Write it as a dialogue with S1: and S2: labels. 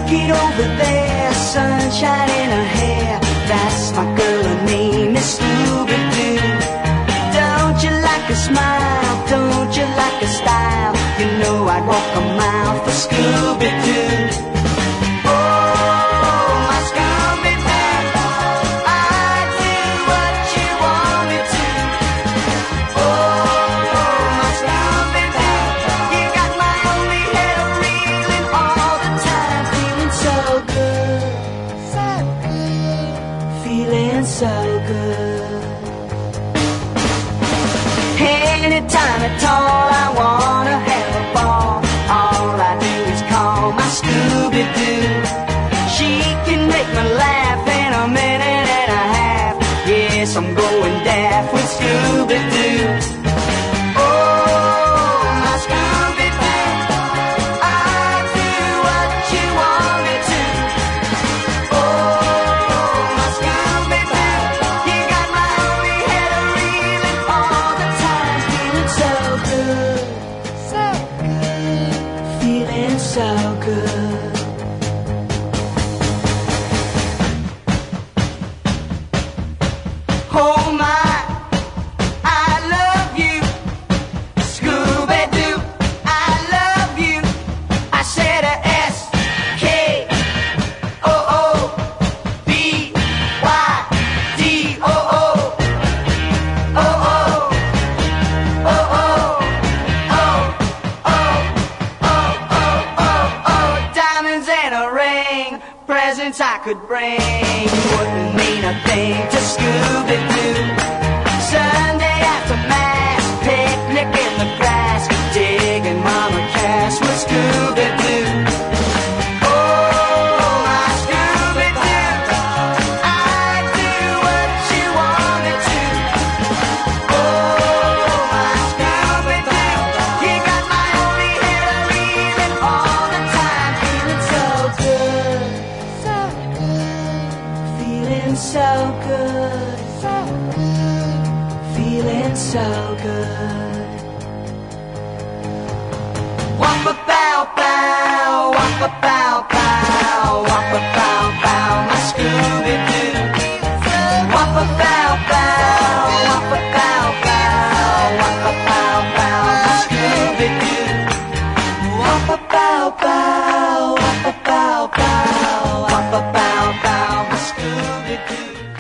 S1: Kid over there, sunshine in her hair. That's my girl, her name is Scooby-Doo. Don't you like a smile? Don't you like a style? You know I'd walk a mile for Scooby-Doo. Oh, my Scooby-Doo, I'd do what you want me to. Oh, my Scooby-Doo, you got my only head reeling all the time. Feeling so good, so good, feeling so good. Anytime at all I wanna have a ball, all I do is call my Scooby-Doo. She can make me laugh in a minute and a half. Yes, I'm going daft with Scooby-Doo. Oh, my Scooby-Doo, I'll do what you want me to. Oh, my Scooby-Doo, you got my only head reeling all the time. Feeling so good, so good, feeling so good. Oh my, I love you, Scooby-Doo, I love you. I said a Skooby-Doo. Diamonds and a ring, presents I could bring, wouldn't mean a thing to Scooby-Doo. Sunday after mass, picnic in the grass, digging Mama Cass with Scooby-Doo. Oh, my Scooby-Doo, I'd do what you want me to. Oh, my Scooby-Doo, you got my only head reeling all the time. Feeling so good, so good, feeling so good, so good, feeling so good. Wop-a-bow-bow, wop-a-bow-bow, wop-a-bow-bow, my Scooby-Doo. Wop-a-bow-bow, wop-a-bow-bow, wop-a-bow-bow, my Scooby-Doo. Wop-a-bow-bow, wop-a-bow-bow, wop-a-bow-bow, my Scooby-Doo.